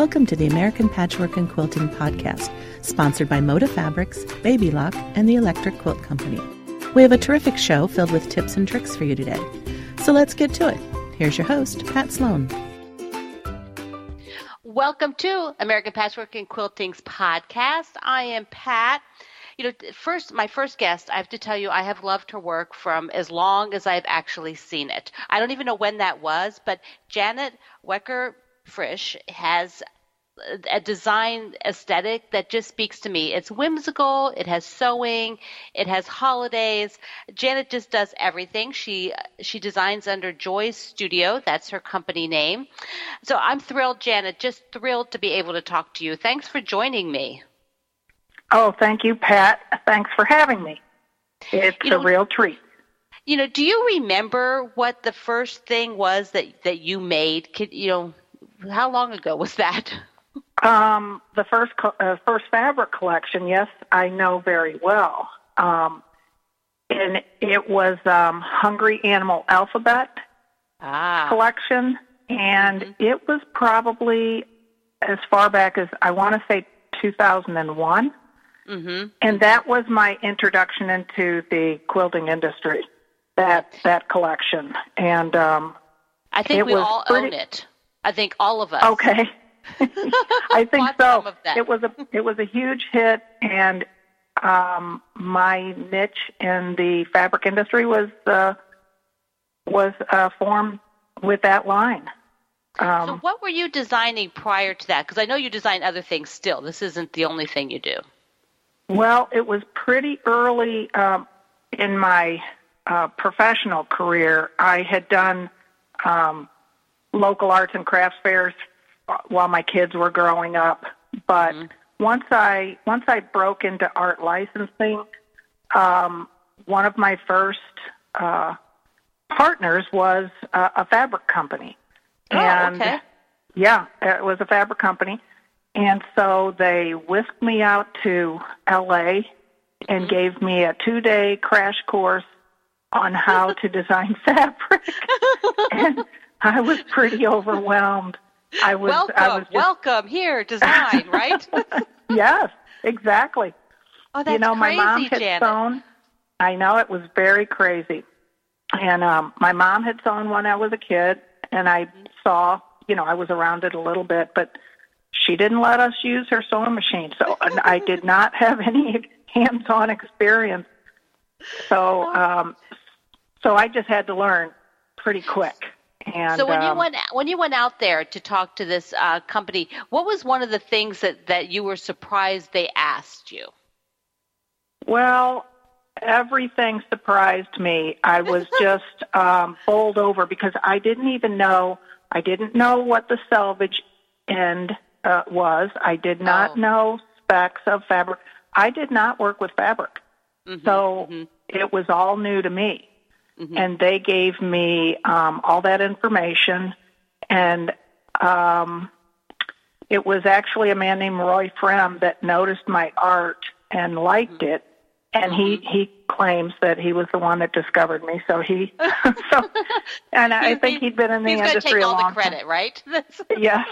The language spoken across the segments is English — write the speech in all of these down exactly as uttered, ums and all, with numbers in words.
Welcome to the American Patchwork and Quilting Podcast, sponsored by Moda Fabrics, Baby Lock, and the Electric Quilt Company. We have a terrific show filled with tips and tricks for you today. So let's get to it. Here's your host, Pat Sloan. Welcome to American Patchwork and Quilting's podcast. I am Pat. You know, first, my first guest, I have to tell you, I have loved her work from as long as I've actually seen it. I don't even know when that was, but Janet Wecker-Frisch has a design aesthetic that just speaks to me. It's whimsical, it has sewing, it has holidays. Janet just does everything. She she designs under Joy's Studio. That's her company name. So I'm thrilled, Janet, just thrilled to be able to talk to you. Thanks for joining me. Oh, thank you, Pat. Thanks for having me. It's you know, a real treat. You know, do you remember what the first thing was that, that you made? Could, you know, how long ago was that? Um, the first co- uh, first fabric collection, yes, I know very well. Um, and it was um, Hungry Animal Alphabet ah. collection, and mm-hmm. it was probably as far back as, I want to say, two thousand one. Mm-hmm. And that was my introduction into the quilting industry, that that collection. And um, I think it we was all pretty... own it. I think all of us. Okay. I think Bought so. It was a it was a huge hit, and um, my niche in the fabric industry was uh, was uh, formed with that line. Um, so what were you designing prior to that? Because I know you design other things still. This isn't the only thing you do. Well, it was pretty early um, in my uh, professional career. I had done um, local arts and crafts fairs while my kids were growing up, but mm-hmm. once I once I broke into art licensing, um, one of my first uh, partners was uh, a fabric company. Oh, and okay. Yeah, it was a fabric company. And so they whisked me out to L A and mm-hmm. gave me a two-day crash course on how to design fabric. And I was pretty overwhelmed. I was, welcome, I was just... welcome here, design, right? Yes, exactly. Oh, that's you know, crazy, my mom had Janet. sewn. I know, it was very crazy. And um, my mom had sewn when I was a kid, and I mm-hmm. saw, you know, I was around it a little bit, but she didn't let us use her sewing machine, so I did not have any hands-on experience. So, um, so I just had to learn pretty quick. And, so when um, you went when you went out there to talk to this uh, company, what was one of the things that, that you were surprised they asked you? Well, everything surprised me. I was just um, bowled over because I didn't even know. I didn't know what the selvage end uh, was. I did not oh. know specs of fabric. I did not work with fabric, mm-hmm, so mm-hmm. it was all new to me. Mm-hmm. And they gave me um, all that information, and um, it was actually a man named Roy Frem that noticed my art and liked mm-hmm. it, and mm-hmm. he, he claims that he was the one that discovered me. So he, so, and I he, think he'd been in the he's industry take a all long the credit, time. Right? Yes.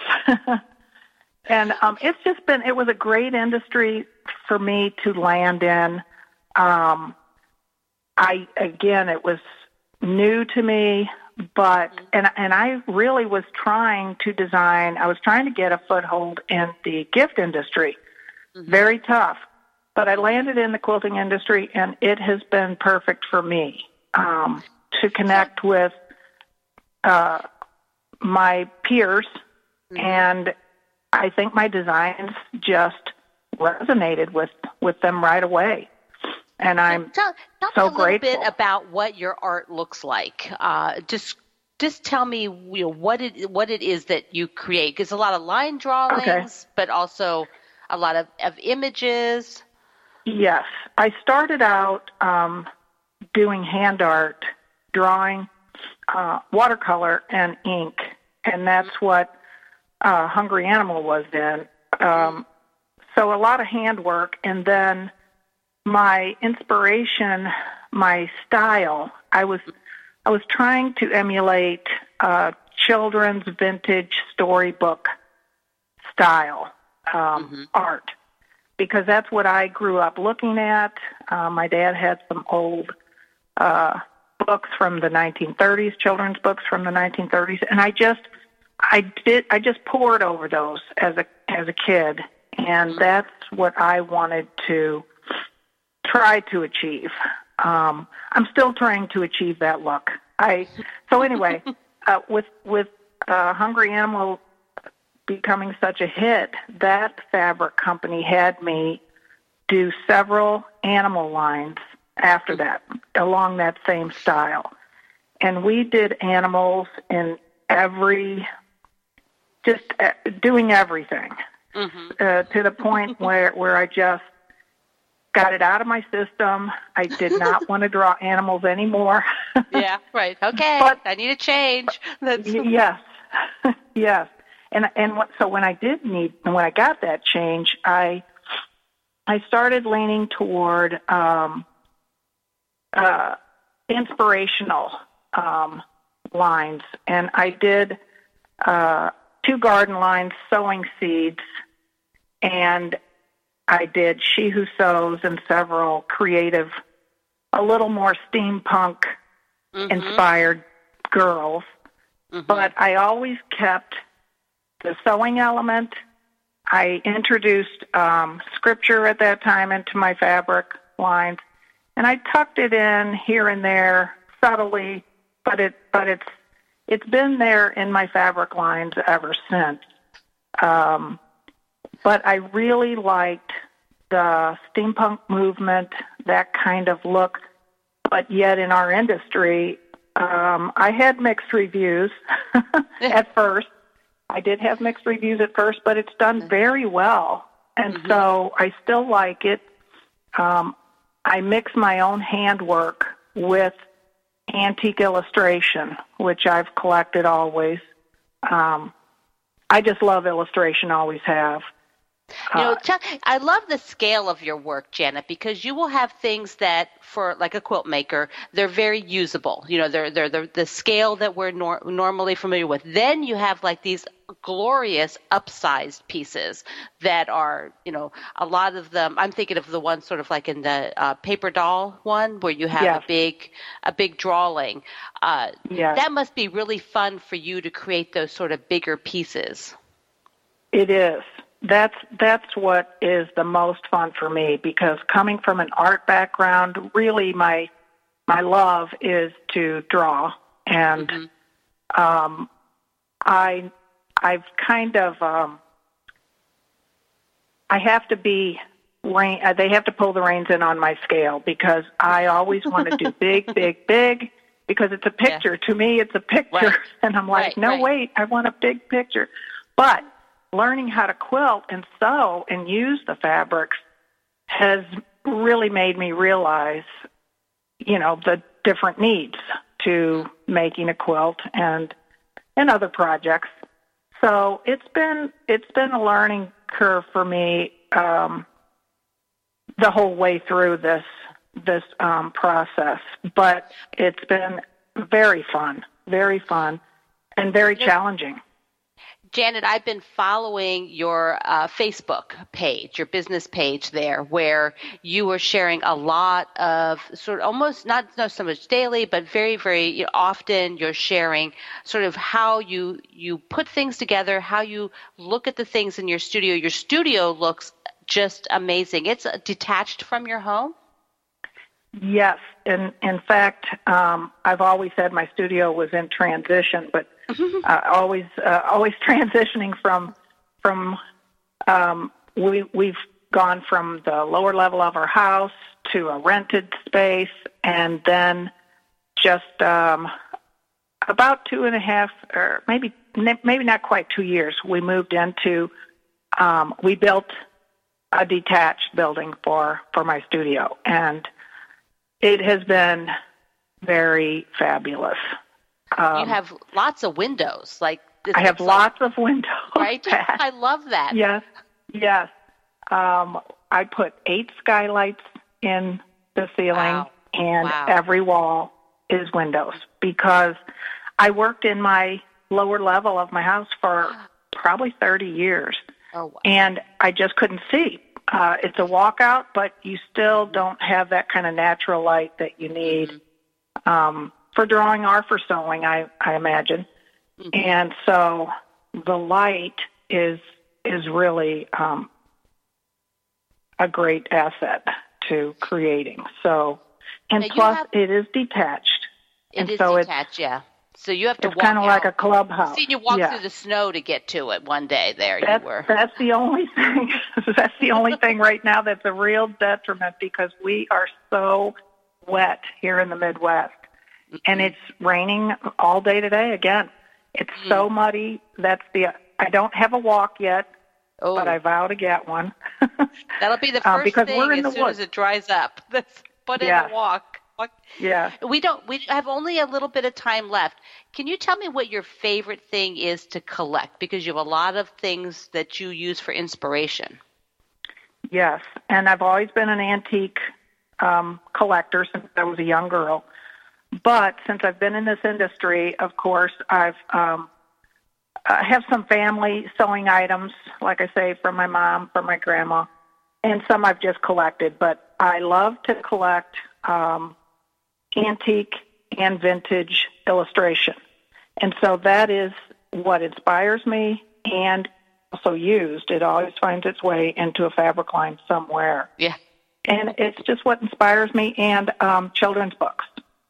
And um, it's just been, it was a great industry for me to land in. Um, I, again, it was new to me, but, mm-hmm. and, and I really was trying to design, I was trying to get a foothold in the gift industry. Mm-hmm. Very tough. But I landed in the quilting industry, and it has been perfect for me um, to connect with uh, my peers, mm-hmm. and I think my designs just resonated with, with them right away. And I'm tell, tell so me a little grateful. bit about what your art looks like. Uh, just just tell me, you know, what it what it is that you create. Because a lot of line drawings, okay. but also a lot of, of images. Yes, I started out um, doing hand art, drawing, uh, watercolor, and ink, and that's what uh, Hungry Animal was in. Um, so a lot of handwork, and then my inspiration, my style, I was I was trying to emulate uh, children's vintage storybook style um, mm-hmm. art, because that's what I grew up looking at. Uh, my dad had some old uh, books from the nineteen thirties, children's books from the nineteen thirties, and I just I did I just pored over those as a as a kid, and that's what I wanted to try to achieve. Um, I'm still trying to achieve that look. I so anyway, uh, with with uh, Hungry Animal becoming such a hit, that fabric company had me do several animal lines after that, along that same style. And we did animals in every, just uh, doing everything, mm-hmm. uh, to the point where, where I just got it out of my system. I did not want to draw animals anymore. Yeah, right. Okay, but, I need a change. That's... Yes, yes. And and what, so when I did need, when I got that change, I I started leaning toward um, uh, inspirational um, lines, and I did uh, two garden lines, sowing seeds, and I did She Who Sews and several creative, a little more steampunk mm-hmm. inspired girls, mm-hmm. but I always kept the sewing element. I introduced um, scripture at that time into my fabric lines, and I tucked it in here and there subtly, but it but it's it's been there in my fabric lines ever since. Um, but I really liked the steampunk movement, that kind of look, but yet in our industry, um, I had mixed reviews at first. I did have mixed reviews at first, but it's done very well, and mm-hmm. so I still like it. Um, I mix my own handwork with antique illustration, which I've collected always. Um, I just love illustration, always have. You know, tell, I love the scale of your work, Janet, because you will have things that, for like a quilt maker, they're very usable. You know, they're they're, they're the scale that we're nor- normally familiar with. Then you have like these glorious upsized pieces that are, you know, a lot of them. I'm thinking of the one sort of like in the uh, paper doll one where you have yes. a big a big drawing. Uh, yes. That must be really fun for you to create those sort of bigger pieces. It is. That's that's what is the most fun for me, because coming from an art background, really my my love is to draw, and mm-hmm. um, I I've kind of um, I have to be rein, they have to pull the reins in on my scale, because I always want to do big, big, big, because it's a picture. Yeah. To me, it's a picture, right. and I'm like, right, no, right. wait, I want a big picture, but learning how to quilt and sew and use the fabrics has really made me realize, you know, the different needs to making a quilt and and other projects. So it's been it's been a learning curve for me um, the whole way through this this um, process, but it's been very fun, very fun, and very challenging. Janet, I've been following your uh, Facebook page, your business page there, where you were sharing a lot of sort of almost not, not so much daily, but very, very you know, often you're sharing sort of how you, you put things together, how you look at the things in your studio. Your studio looks just amazing. It's detached from your home? Yes. In, in fact, um, I've always said my studio was in transition, but uh, always uh, always transitioning from from um, we we've gone from the lower level of our house to a rented space, and then just um, about two and a half, or maybe maybe not quite two years, we moved into um, we built a detached building for for my studio, and it has been very fabulous. Um, you have lots of windows. Like I have lots like, of windows. Right? I love that. Yes, yes. Um, I put eight skylights in the ceiling, wow. and wow. every wall is windows, because I worked in my lower level of my house for probably thirty years. Oh, wow. And I just couldn't see. Uh, it's a walkout, but you still don't have that kind of natural light that you need mm-hmm. um, for drawing or for sewing, I, I imagine. Mm-hmm. And so the light is is really um, a great asset to creating. So, and now plus have, it is detached. It and is so detached, yeah. So you have to it's walk kind of out. like a clubhouse. I've seen you walk yeah. through the snow to get to it one day there. That's, you were. That's the only thing. That's the only thing right now that's a real detriment because we are so wet here in the Midwest. Mm-hmm. And it's raining all day today again. It's mm-hmm. so muddy. That's the. I don't have a walk yet, oh. but I vow to get one. That'll be the first um, because thing we're in as the soon woods. as it dries up. Let's put yes. in a walk. Yeah. We don't. We have only a little bit of time left. Can you tell me what your favorite thing is to collect? Because you have a lot of things that you use for inspiration. Yes, and I've always been an antique um, collector since I was a young girl. But since I've been in this industry, of course, I've um, I have some family sewing items, like I say, from my mom, from my grandma, and some I've just collected. But I love to collect um, antique and vintage illustration. And so that is what inspires me and also used. It always finds its way into a fabric line somewhere. Yeah. And it's just what inspires me and um, children's books.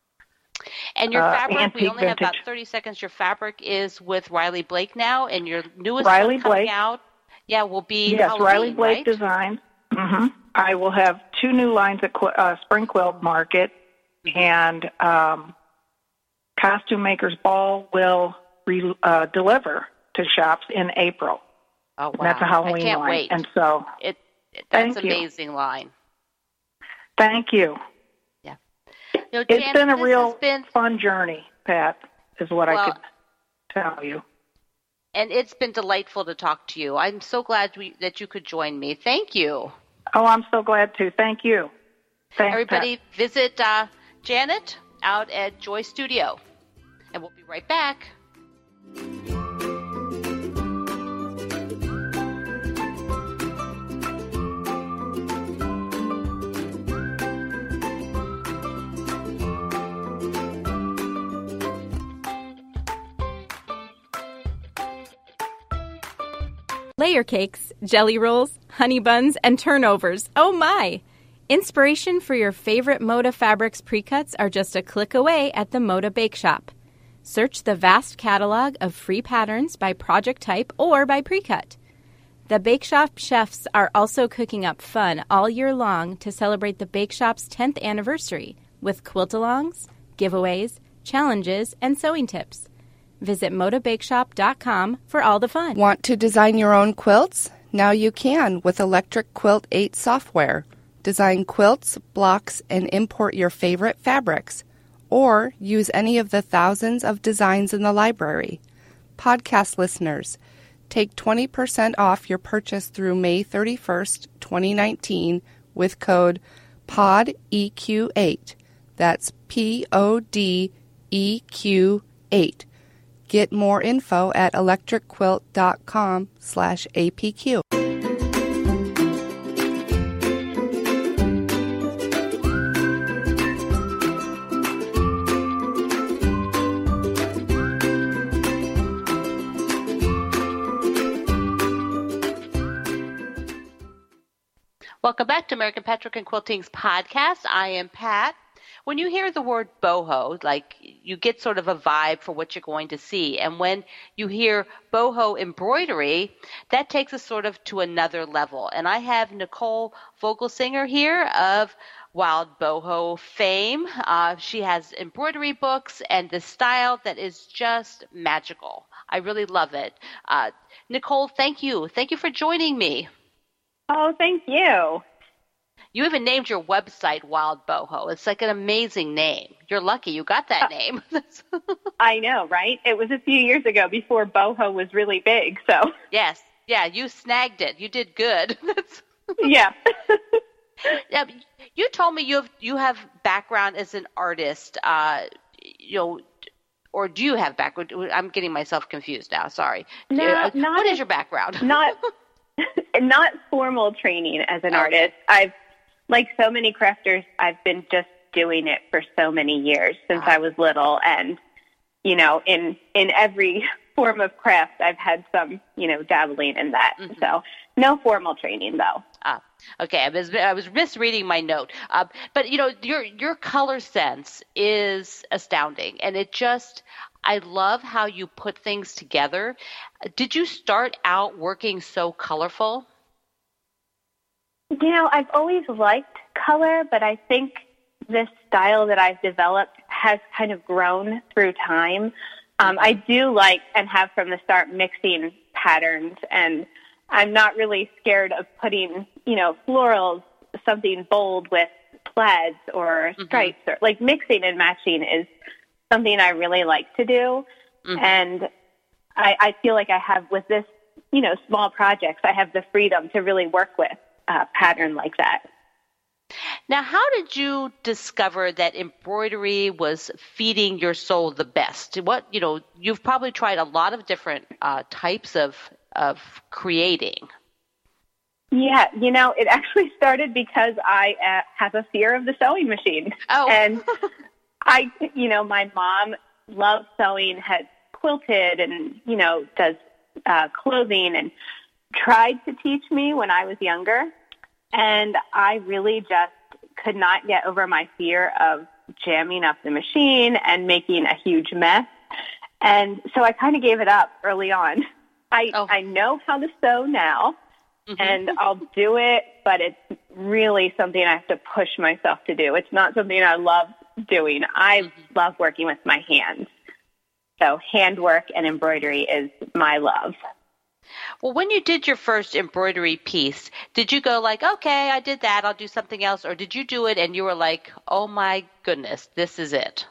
And your uh, fabric, we only vintage. have about thirty seconds. Your fabric is with Riley Blake now, and your newest Riley one coming Blake. out, yeah, will be Yes, Halloween, Riley Blake right? Designs. Mm-hmm. I will have two new lines at uh, Spring Quilt Market, mm-hmm. and um, Costume Makers Ball will re- uh, deliver to shops in April. Oh, wow. And that's a Halloween I can't line. wait. And so, it, it that's thank amazing you. line. Thank you. Yeah. You know, it's Janet, been a this real has been, fun journey, Pat, is what well, I could tell you. And it's been delightful to talk to you. I'm so glad we, that you could join me. Thank you. Oh, I'm so glad to. Thank you. Thanks, Everybody, Pat. visit uh, Janet out at Joy Studio. And we'll be right back. Layer cakes, jelly rolls, honey buns, and turnovers. Oh my! Inspiration for your favorite Moda Fabrics pre-cuts are just a click away at the Moda Bake Shop. Search the vast catalog of free patterns by project type or by pre-cut. The Bake Shop chefs are also cooking up fun all year long to celebrate the Bake Shop's tenth anniversary with quilt-alongs, giveaways, challenges, and sewing tips. Visit moda bake shop dot com for all the fun. Want to design your own quilts? Now you can with Electric Quilt eight software. Design quilts, blocks, and import your favorite fabrics. Or use any of the thousands of designs in the library. Podcast listeners, take twenty percent off your purchase through May thirty-first, twenty nineteen with code P O D E Q eight. That's P O D E Q eight. Get more info at electric quilt dot com slash A P Q. Welcome back to American Patchwork and Quilting's podcast. I am Pat. When you hear the word boho, like you get sort of a vibe for what you're going to see. And when you hear boho embroidery, that takes us sort of to another level. And I have Nicole Vogelsinger here of Wild Boho fame. Uh, she has embroidery books and the style that is just magical. I really love it. Uh, Nicole, thank you. Thank you for joining me. Oh, thank you. You even named your website Wild Boho. It's like an amazing name. You're lucky you got that uh, name. I know, right? It was a few years ago before boho was really big, so. Yes. Yeah, you snagged it. You did good. Yeah. Yeah. You told me you have you have background as an artist, uh, you know, or do you have background? I'm getting myself confused now. Sorry. No, uh, not what a, is your background? Not not formal training as an okay. artist. I've, like so many crafters, I've been just doing it for so many years since uh-huh. I was little. And, you know, in, in every form of craft, I've had some, you know, dabbling in that. Mm-hmm. So no formal training, though. Ah, okay. I was, I was misreading my note. Uh, but, you know, your your color sense is astounding. And it just, I love how you put things together. Did you start out working so colorful? You know, I've always liked color, but I think this style that I've developed has kind of grown through time. Um, I do like and have from the start mixing patterns, and I'm not really scared of putting, you know, florals, something bold with plaids or stripes, mm-hmm. or like mixing and matching is something I really like to do. Mm-hmm. And I, I feel like I have with this, you know, small projects, I have the freedom to really work with a pattern like that. Now, how did you discover that embroidery was feeding your soul the best? What, you know, you've probably tried a lot of different uh, types of of creating. Yeah, you know, it actually started because I uh, have a fear of the sewing machine. Oh. And I, you know, my mom loves sewing, has quilted and, you know, does uh, clothing and tried to teach me when I was younger. And I really just could not get over my fear of jamming up the machine and making a huge mess. And so I kind of gave it up early on. I, oh. I know how to sew now, mm-hmm. and I'll do it, but it's really something I have to push myself to do. It's not something I love doing. I mm-hmm. love working with my hands. So handwork and embroidery is my love. Well, when you did your first embroidery piece, did you go like, okay, I did that, I'll do something else? Or did you do it and you were like, oh my goodness, this is it?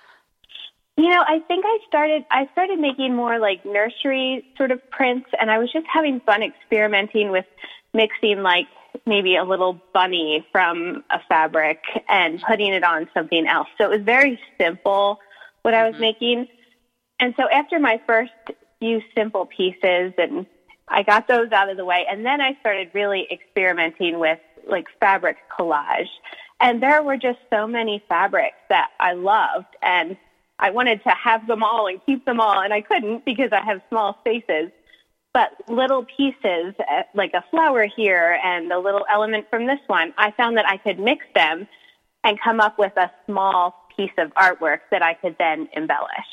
You know, I think I started, I started making more like nursery sort of prints, and I was just having fun experimenting with mixing like maybe a little bunny from a fabric and putting it on something else. So it was very simple what I was mm-hmm. making. And so after my first few simple pieces, and I got those out of the way, and then I started really experimenting with like fabric collage. And there were just so many fabrics that I loved, and I wanted to have them all and keep them all, and I couldn't because I have small spaces. But little pieces, like a flower here and a little element from this one, I found that I could mix them and come up with a small piece of artwork that I could then embellish.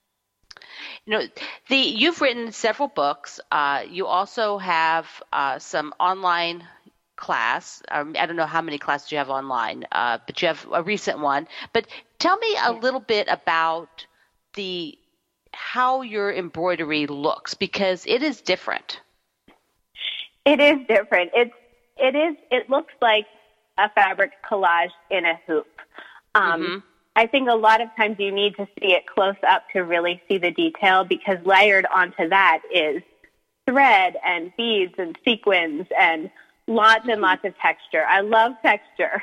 You know, the you've written several books. Uh, you also have uh, some online class. Um, I don't know how many classes you have online, uh, but you have a recent one. But tell me a little bit about the how your embroidery looks, because it is different. It is different. It's it is it looks like a fabric collage in a hoop. Um, mm-hmm. I think a lot of times you need to see it close up to really see the detail, because layered onto that is thread and beads and sequins and lots and lots of texture. I love texture.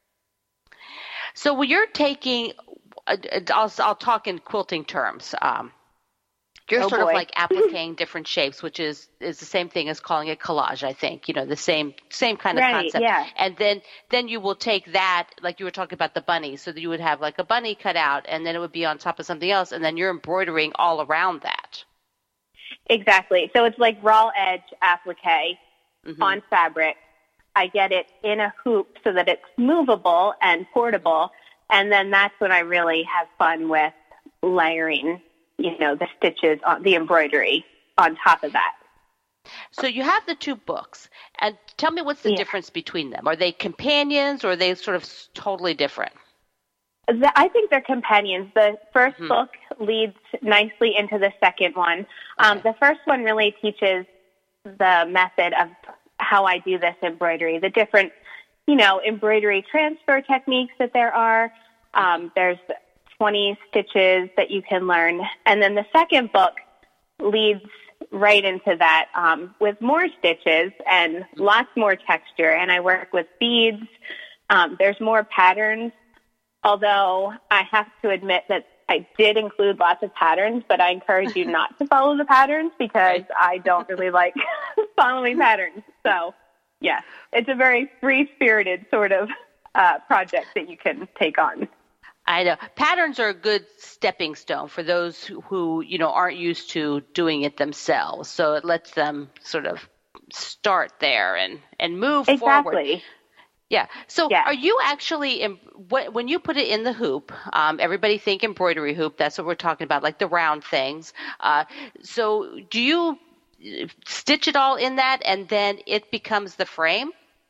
So when you're taking, I'll, I'll talk in quilting terms. Um, you're oh sort boy. of like appliquing different shapes, which is, is the same thing as calling it collage, I think. You know, the same same kind of right, concept. Yeah. And then, then you will take that, like you were talking about the bunny, so that you would have like a bunny cut out, and then it would be on top of something else, and then you're embroidering all around that. Exactly. So it's like raw edge applique mm-hmm. on fabric. I get it in a hoop so that it's movable and portable, and then that's when I really have fun with layering, you know, the stitches on the embroidery on top of that. So you have the two books, and tell me what's the yeah. difference between them. Are they companions, or are they sort of totally different? The, I think they're companions. The first mm-hmm. book leads nicely into the second one. Um, okay. The first one really teaches the method of how I do this embroidery, the different, you know, embroidery transfer techniques that there are. Um, there's twenty stitches that you can learn. And then the second book leads right into that um, with more stitches and lots more texture. And I work with beads. Um, there's more patterns, although I have to admit that I did include lots of patterns, but I encourage you not to follow the patterns, because I don't really like following patterns. So, yeah, it's a very free-spirited sort of uh, project that you can take on. I know. Patterns are a good stepping stone for those who, who, you know, aren't used to doing it themselves. So it lets them sort of start there and, and move exactly. forward. Yeah. So yeah. are you actually, when you put it in the hoop, um, everybody think embroidery hoop, that's what we're talking about, like the round things. Uh, so do you stitch it all in that and then it becomes the frame?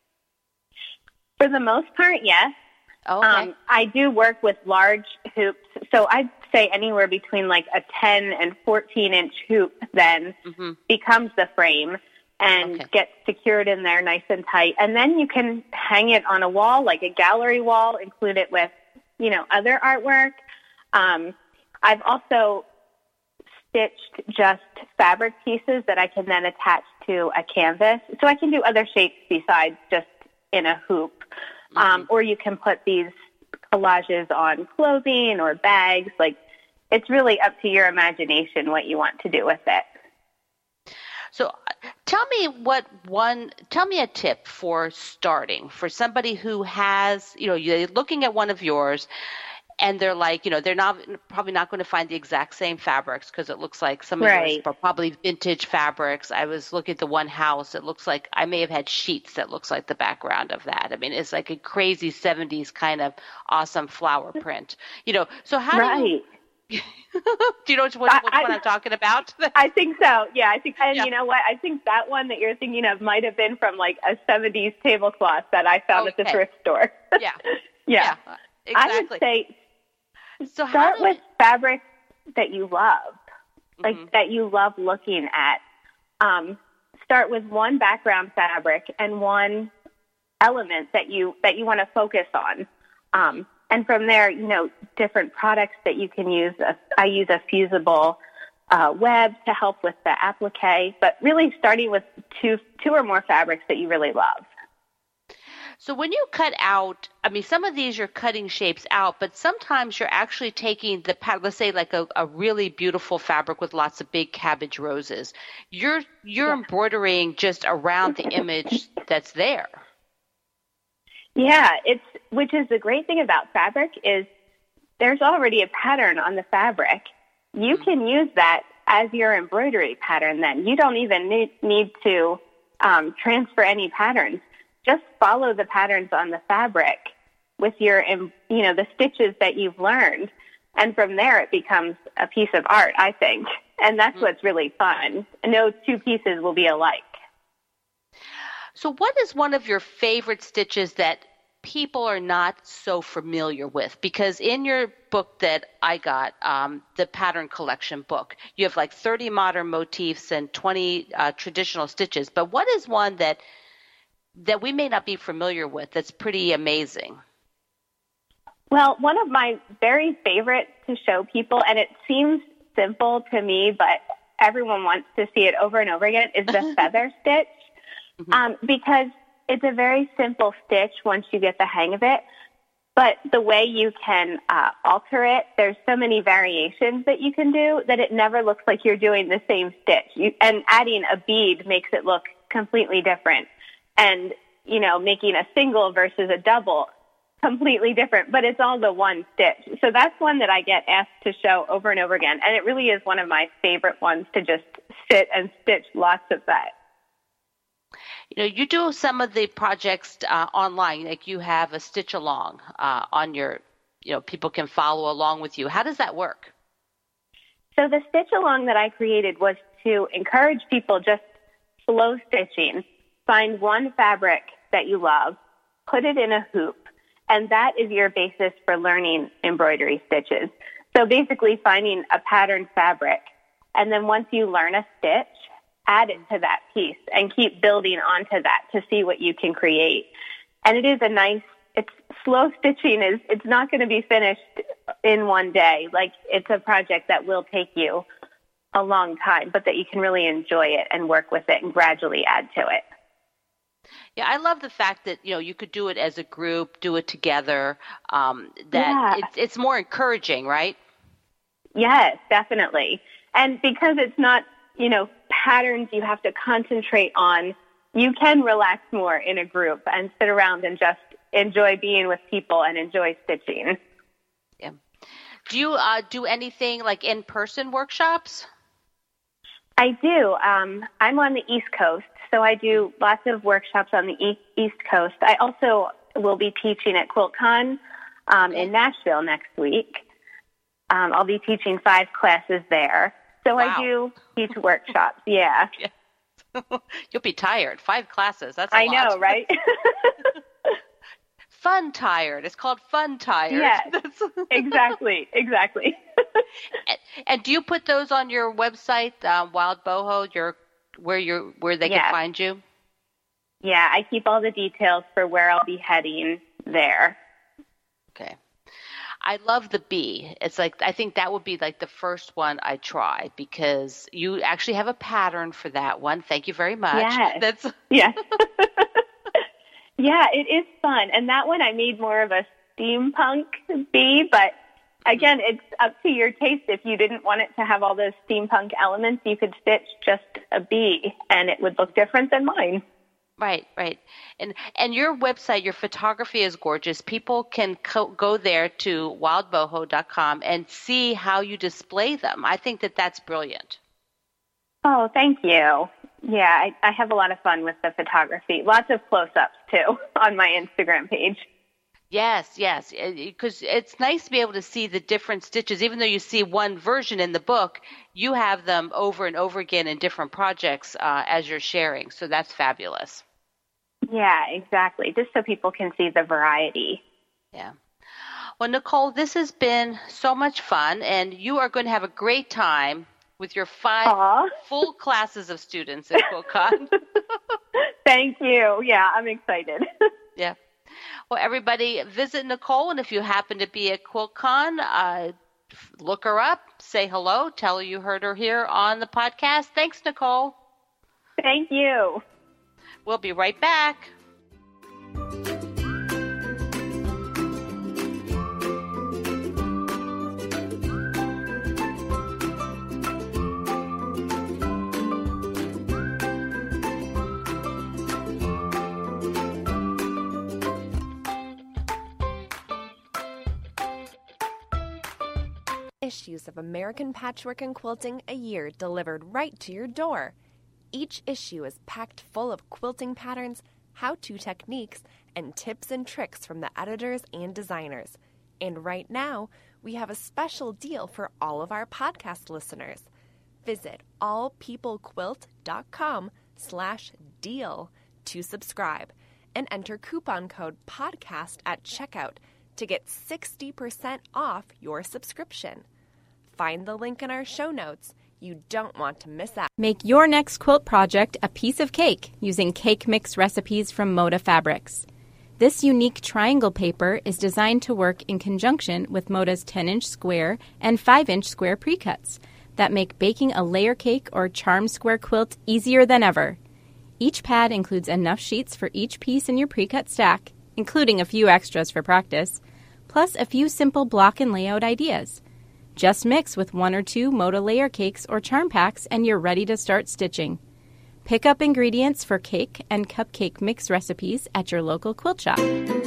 For the most part, yes. Oh, okay. Um, I do work with large hoops, so I'd say anywhere between like a ten and fourteen inch hoop then mm-hmm. becomes the frame and okay. gets secured in there nice and tight. And then you can hang it on a wall, like a gallery wall, include it with, you know, other artwork. Um, I've also stitched just fabric pieces that I can then attach to a canvas. So I can do other shapes besides just in a hoop. Um, or you can put these collages on clothing or bags. Like, it's really up to your imagination what you want to do with it. So tell me what one, tell me a tip for starting for somebody who has, you know, you're looking at one of yours and they're like, you know, they're not probably not going to find the exact same fabrics because it looks like some of right. yours are probably vintage fabrics. I was looking at the one house. It looks like I may have had sheets that looks like the background of that. I mean, it's like a crazy seventies kind of awesome flower print, you know. So how right. do you do you know which, which, which I, one I'm talking about? I think so. Yeah, I think, and yeah. you know what? I think that one that you're thinking of might have been from like a seventies tablecloth that I found okay. at the thrift store. yeah. yeah, yeah, exactly. I would say so start how with we... fabrics that you love, like mm-hmm. that you love looking at. Um, start with one background fabric and one element that you that you want to focus on. Um, And from there, you know, different products that you can use. I use a fusible uh, web to help with the applique, but really starting with two, two or more fabrics that you really love. So when you cut out, I mean, some of these you're cutting shapes out, but sometimes you're actually taking the, let's say like a, a really beautiful fabric with lots of big cabbage roses. You're, you're yeah. embroidering just around the image that's there. Yeah, it's which is the great thing about fabric is there's already a pattern on the fabric. You mm-hmm. can use that as your embroidery pattern then. You don't even need, need to um, transfer any patterns. Just follow the patterns on the fabric with your, you know, the stitches that you've learned. And from there it becomes a piece of art, I think. And that's mm-hmm. what's really fun. No two pieces will be alike. So what is one of your favorite stitches that people are not so familiar with? Because in your book that I got, um, the pattern collection book, you have like thirty modern motifs and twenty uh, traditional stitches. But what is one that that we may not be familiar with that's pretty amazing? Well, one of my very favorite to show people, and it seems simple to me, but everyone wants to see it over and over again, is the feather stitch. Mm-hmm. Um, because it's a very simple stitch once you get the hang of it, but the way you can uh, alter it, there's so many variations that you can do that it never looks like you're doing the same stitch. You, and adding a bead makes it look completely different. And, you know, making a single versus a double, completely different, but it's all the one stitch. So that's one that I get asked to show over and over again, and it really is one of my favorite ones to just sit and stitch lots of that. You know, you do some of the projects uh, online, like you have a stitch along uh, on your, you know, people can follow along with you. How does that work? So the stitch along that I created was to encourage people just slow stitching. Find one fabric that you love, put it in a hoop, and that is your basis for learning embroidery stitches. So basically finding a patterned fabric, and then once you learn a stitch, add it to that piece and keep building onto that to see what you can create. And it is a nice, it's slow stitching is, it's not going to be finished in one day. Like, it's a project that will take you a long time, but that you can really enjoy it and work with it and gradually add to it. Yeah, I love the fact that, you know, you could do it as a group, do it together, um, that yeah. it's, it's more encouraging, right? Yes, definitely. And because it's not, you know, patterns you have to concentrate on, you can relax more in a group and sit around and just enjoy being with people and enjoy stitching. Yeah. Do you uh, do anything like in-person workshops? I do. Um, I'm on the East Coast, so I do lots of workshops on the e- East Coast. I also will be teaching at QuiltCon um, in Nashville next week. Um, I'll be teaching five classes there. So wow. I do teach workshops, yeah. yeah. You'll be tired. Five classes, that's a I lot. know, right? Fun tired. It's called Fun Tired. Yes, exactly, exactly. and, and do you put those on your website, uh, Wild Boho, your, where, you're, where they yes. can find you? Yeah, I keep all the details for where I'll be heading there. Okay. I love the bee. It's like, I think that would be like the first one I try because you actually have a pattern for that one. Thank you very much. Yes. That's yes. Yeah, it is fun. And that one I made more of a steampunk bee, but again, it's up to your taste. If you didn't want it to have all those steampunk elements, you could stitch just a bee and it would look different than mine. Right, right. And and your website, your photography is gorgeous. People can co- go there to wild boho dot com and see how you display them. I think that that's brilliant. Oh, thank you. Yeah, I, I have a lot of fun with the photography. Lots of close-ups, too, on my Instagram page. Yes, yes, because it's nice to be able to see the different stitches. Even though you see one version in the book, you have them over and over again in different projects uh, as you're sharing. So that's fabulous. Yeah, exactly. Just so people can see the variety. Yeah. Well, Nicole, this has been so much fun, and you are going to have a great time with your five Aww. full classes of students at QuiltCon. Thank you. Yeah, I'm excited. Yeah. Well, everybody, visit Nicole, and if you happen to be at QuiltCon, uh, look her up, say hello, tell her you heard her here on the podcast. Thanks, Nicole. Thank you. We'll be right back. Issues of American Patchwork and Quilting a year delivered right to your door. Each issue is packed full of quilting patterns, how-to techniques, and tips and tricks from the editors and designers. And right now, we have a special deal for all of our podcast listeners. Visit allpeoplequilt.com slash deal to subscribe and enter coupon code podcast at checkout to get sixty percent off your subscription. Find the link in our show notes. You don't want to miss out. Make your next quilt project a piece of cake using cake mix recipes from Moda Fabrics. This unique triangle paper is designed to work in conjunction with Moda's ten-inch square and five-inch square precuts that make baking a layer cake or charm square quilt easier than ever. Each pad includes enough sheets for each piece in your precut stack, including a few extras for practice, plus a few simple block and layout ideas. Just mix with one or two Moda layer cakes or charm packs and you're ready to start stitching. Pick up ingredients for cake and cupcake mix recipes at your local quilt shop.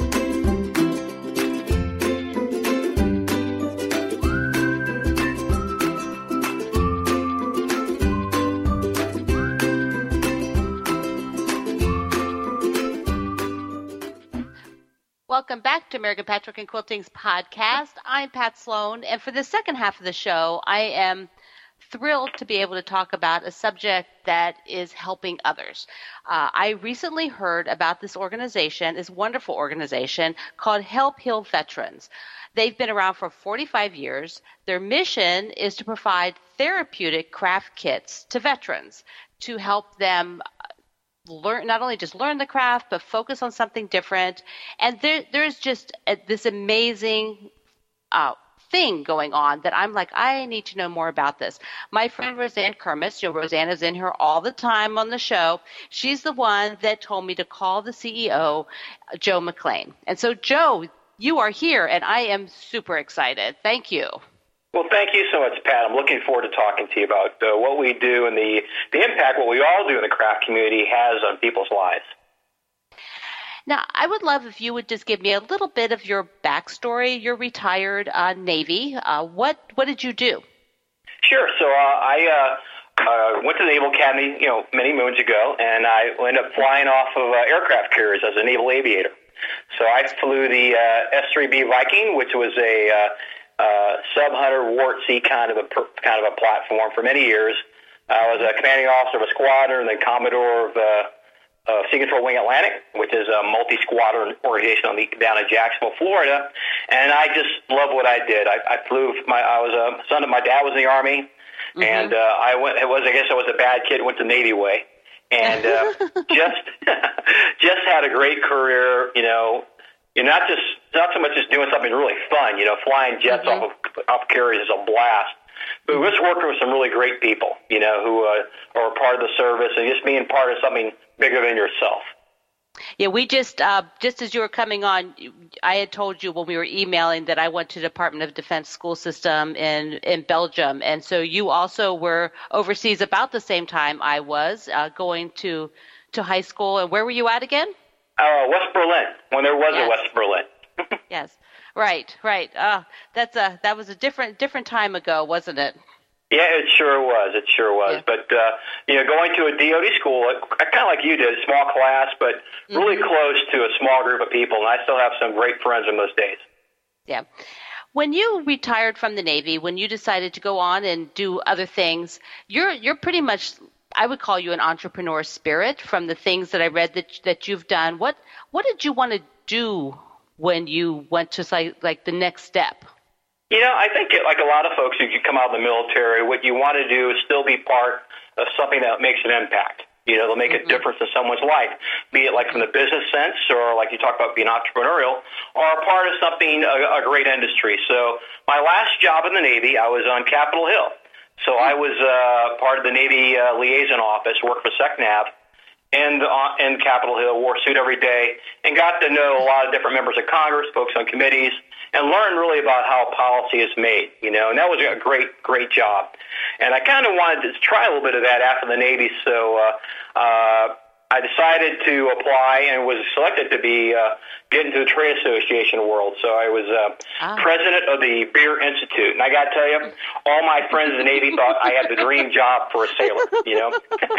Welcome back to American Patchwork and Quilting's podcast. I'm Pat Sloan, and for the second half of the show, I am thrilled to be able to talk about a subject that is helping others. Uh, I recently heard about this organization, this wonderful organization called Help Heal Veterans. They've been around for forty-five years. Their mission is to provide therapeutic craft kits to veterans to help them learn, not only just learn the craft, but focus on something different. And there, there's just a, this amazing uh, thing going on that I'm like, I need to know more about this. My friend Roseanne Kermis, you know, Roseanne is in here all the time on the show. She's the one that told me to call the C E O, Joe McLean. And so, Joe, you are here, and I am super excited. Thank you. Well, thank you so much, Pat. I'm looking forward to talking to you about uh, what we do and the, the impact what we all do in the craft community has on people's lives. Now, I would love if you would just give me a little bit of your backstory. You're retired uh, Navy. Uh, what what did you do? Sure. So uh, I uh, uh, went to the Naval Academy, you know, many moons ago, and I ended up flying off of uh, aircraft carriers as a naval aviator. So I flew the uh, S three B Viking, which was a uh, uh, sub-hunter Wart C kind of a kind of a platform for many years. I was a commanding officer of a squadron, and then Commodore of uh, Uh, Sea Control Wing Atlantic, which is a multi-squadron organization on the, down in Jacksonville, Florida, and I just love what I did. I, I flew. My I was a son of my dad was in the Army, mm-hmm. and uh, I went. It was I guess I was a bad kid. Went the Navy way, and uh, just just had a great career. You know, you're not just not so much just doing something really fun. You know, flying jets mm-hmm. off of off carriers is a blast. But we're just working with some really great people, you know, who uh, are part of the service, and just being part of something bigger than yourself. Yeah, we just, uh, just as you were coming on, I had told you when we were emailing that I went to the Department of Defense school system in, in Belgium. And so you also were overseas about the same time I was uh, going to, to high school. And where were you at again? Uh, West Berlin, when there was yes. a West Berlin. Yes. Right, right. Uh, that's a that was a different different time ago, wasn't it? Yeah, it sure was. It sure was. Yeah. But uh, you know, going to a D O D school, kind of like you did, small class, but really mm-hmm. close to a small group of people, and I still have some great friends in those days. Yeah. When you retired from the Navy, when you decided to go on and do other things, you're you're pretty much, I would call you an entrepreneur spirit from the things that I read that that you've done. What what did you want to do when you went to like, like the next step? You know, I think it, like a lot of folks who come out of the military, what you want to do is still be part of something that makes an impact. You know, they'll make mm-hmm. a difference in someone's life, be it like from the business sense or like you talk about being entrepreneurial or a part of something, a, a great industry. So my last job in the Navy, I was on Capitol Hill. So I was uh, part of the Navy uh, liaison office, worked for SecNav, and uh, in Capitol Hill, wore a suit every day, and got to know a lot of different members of Congress, folks on committees, and learn really about how policy is made, you know, and that was a great, great job. And I kind of wanted to try a little bit of that after the Navy, so uh, uh, I decided to apply and was selected to be uh, get into the trade association world. So I was uh, oh. president of the Beer Institute, and I got to tell you, all my friends in the Navy thought I had the dream job for a sailor. You know,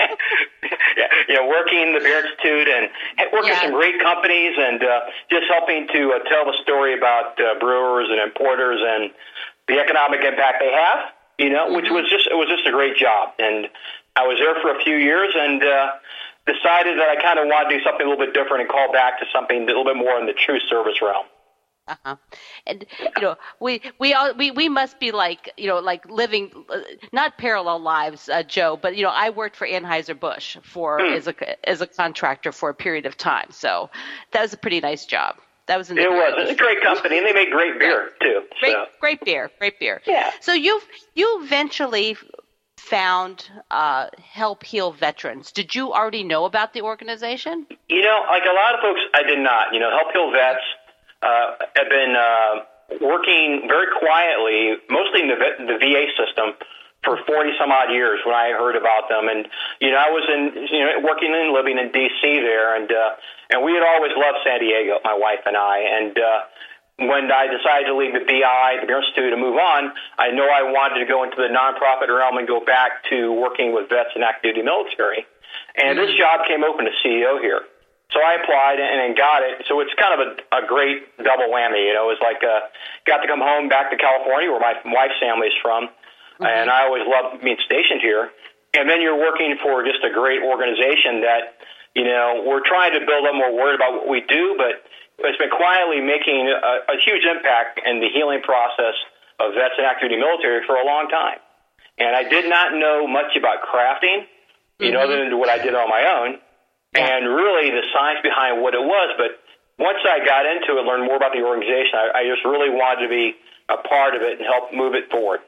yeah, you know, working the Beer Institute and working yeah. with some great companies, and uh, just helping to uh, tell the story about uh, brewers and importers and the economic impact they have. You know, mm-hmm. which was just it was just a great job, and I was there for a few years, and. Uh, decided that I kind of want to do something a little bit different and call back to something a little bit more in the true service realm. Uh-huh. And, you know, we, we all, we, we must be like, you know, like living, uh, not parallel lives, uh, Joe, but, you know, I worked for Anheuser-Busch for, hmm. as a, as a contractor for a period of time. So that was a pretty nice job. That was in the It was. It's a great company, and they make great beer, yeah. too. Great, so. great beer, great beer. Yeah. So you've, you eventually found uh, Help Heal Veterans. Did you already know about the organization? You know, like a lot of folks, I did not. You know, Help Heal Vets uh, have been uh, working very quietly, mostly in the, the V A system, for forty some odd years when I heard about them. And, you know, I was in, you know, working and living in D C there, and uh, and we had always loved San Diego, my wife and I. And uh, when I decided to leave the B I, the Beer Institute, and move on, I know I wanted to go into the nonprofit realm and go back to working with vets and active duty military. And mm-hmm. this job came open to C E O here. So I applied and, and got it. So it's kind of a, a great double whammy. You know, it was like uh, got to come home back to California where my wife's family is from. Mm-hmm. And I always loved being stationed here. And then you're working for just a great organization that, you know, we're trying to build up more word about what we do, but it's been quietly making a, a huge impact in the healing process of vets and active duty military for a long time. And I did not know much about crafting, you mm-hmm. know, other than what I did on my own, yeah. and really the science behind what it was. But once I got into it, learned more about the organization, I, I just really wanted to be a part of it and help move it forward.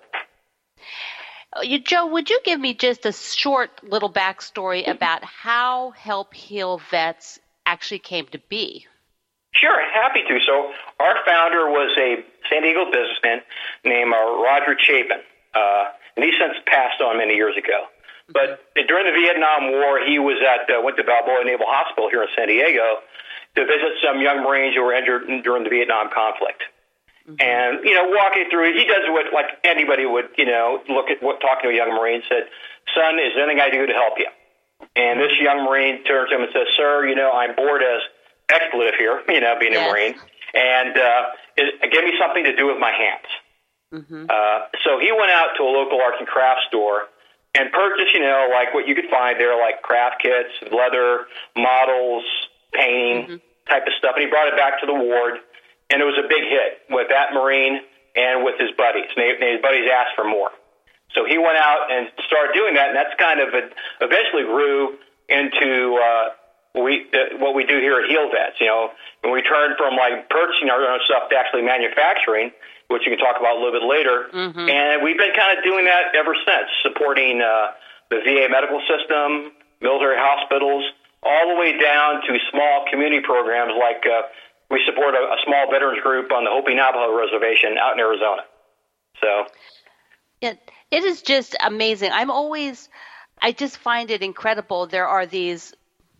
You, Joe, would you give me just a short little backstory about how Help Heal Vets actually came to be? Sure, happy to. So our founder was a San Diego businessman named uh, Roger Chapin, uh, and he since passed on many years ago. But during the Vietnam War, he was at uh, went to Balboa Naval Hospital here in San Diego to visit some young Marines who were injured during the Vietnam conflict. Mm-hmm. And, you know, walking through, he does what, like anybody would, you know, look at what, talking to a young Marine, said, "Son, is there anything I do to help you?" And this young Marine turns to him and says, "Sir, you know, I'm bored as expletive here, you know, being yes. a Marine, and uh, is, give me something to do with my hands." Mm-hmm. Uh, so he went out to a local arts and crafts store and purchased, you know, like what you could find there, like craft kits, leather, models, painting mm-hmm. type of stuff. And he brought it back to the ward, and it was a big hit with that Marine and with his buddies. And, they, and his buddies asked for more. So he went out and started doing that, and that's kind of a, eventually grew into uh, we uh, what we do here at Heal Vets. You know, when we turned from like purchasing our own stuff to actually manufacturing, which you can talk about a little bit later. Mm-hmm. And we've been kind of doing that ever since, supporting uh, the V A medical system, military hospitals, all the way down to small community programs like uh, we support a, a small veterans group on the Hopi Navajo Reservation out in Arizona. So, yeah, it is just amazing. I'm always, I just find it incredible. There are these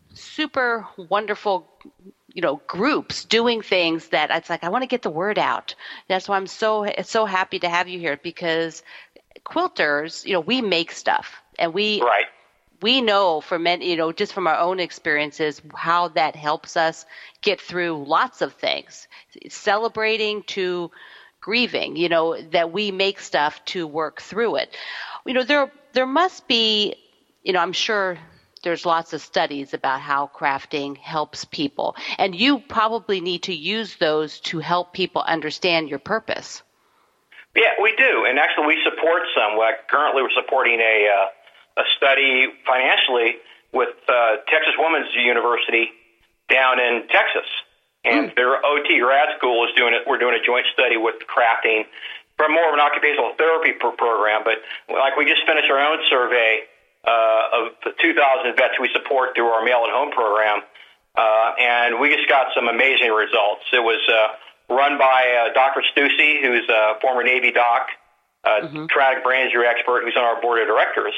super wonderful you know, groups doing things that it's like, I want to get the word out. That's why I'm so, so happy to have you here, because quilters, you know, we make stuff, and we, right. we know from, you know, just from our own experiences, how that helps us get through lots of things, celebrating to grieving, you know, that we make stuff to work through it. You know, there, there must be, you know, I'm sure there's lots of studies about how crafting helps people, and you probably need to use those to help people understand your purpose. Yeah, we do, and actually we support some. Like currently we're supporting a uh, a study financially with uh, Texas Women's University down in Texas, and mm. their O T grad school is doing it. We're doing a joint study with crafting from more of an occupational therapy pro- program, but like we just finished our own survey Uh, of the two thousand vets we support through our Mail at Home program, uh, and we just got some amazing results. It was uh, run by uh, Doctor Stussy, who's a former Navy doc, uh, mm-hmm. traumatic brain injury expert, who's on our board of directors.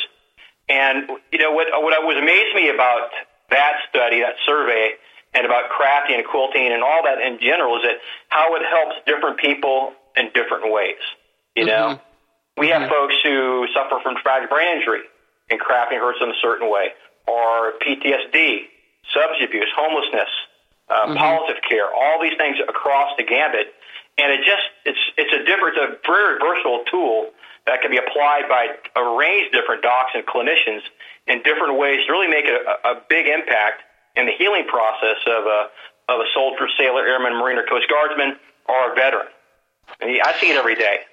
And you know what? What was amazed me about that study, that survey, and about crafting and quilting and all that in general is that how it helps different people in different ways. You know, mm-hmm. we have mm-hmm. folks who suffer from traumatic brain injury, and crafting hurts them a certain way, or P T S D, substance abuse, homelessness, uh, mm-hmm. palliative care, all these things across the gambit. And it just, it's it's a different, it's a very versatile tool that can be applied by a range of different docs and clinicians in different ways to really make a, a big impact in the healing process of a, of a soldier, sailor, airman, Marine, or Coast Guardsman, or a veteran. And I see it every day.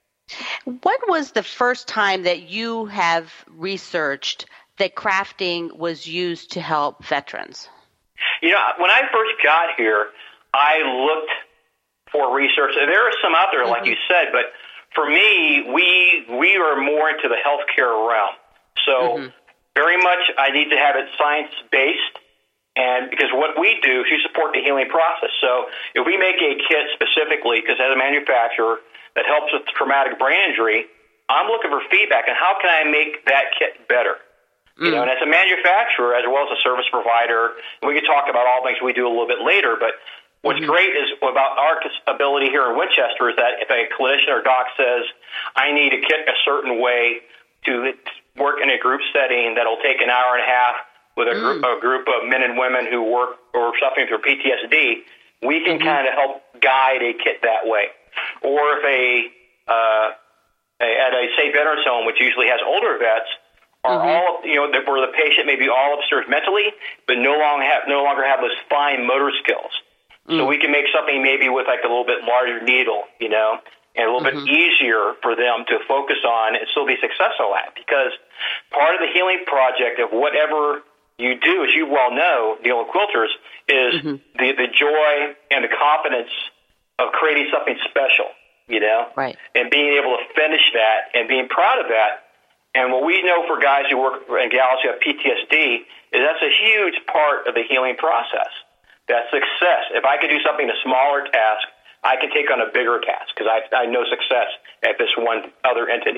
When was the first time that you have researched that crafting was used to help veterans? You know, when I first got here, I looked for research. There are some out there, mm-hmm. like you said, but for me, we we are more into the healthcare realm. So mm-hmm. very much I need to have it science-based, and because what we do is we support the healing process. So if we make a kit specifically, because as a manufacturer, that helps with traumatic brain injury, I'm looking for feedback on how can I make that kit better. Mm. You know, and as a manufacturer, as well as a service provider, and we can talk about all things we do a little bit later, but what's mm-hmm. great is about our ability here in Winchester is that if a clinician or doc says, I need a kit a certain way to work in a group setting that'll take an hour and a half with a, mm. group, a group of men and women who work or suffering through P T S D, we can mm-hmm. kind of help guide a kit that way. Or if a, uh, a at a say veterans home, which usually has older vets, are mm-hmm. all you know where the patient may be all upstairs mentally, but no longer have no longer have those fine motor skills. Mm-hmm. So we can make something maybe with like a little bit larger needle, you know, and a little mm-hmm. bit easier for them to focus on and still be successful at. Because part of the healing project of whatever you do, as you well know, dealing with quilters, is mm-hmm. the the joy and the confidence of creating something special, you know, right. and being able to finish that and being proud of that. And what we know for guys who work and gals who have P T S D is that's a huge part of the healing process. That success. If I could do something, a smaller task, I can take on a bigger task because I, I know success at this one other entity.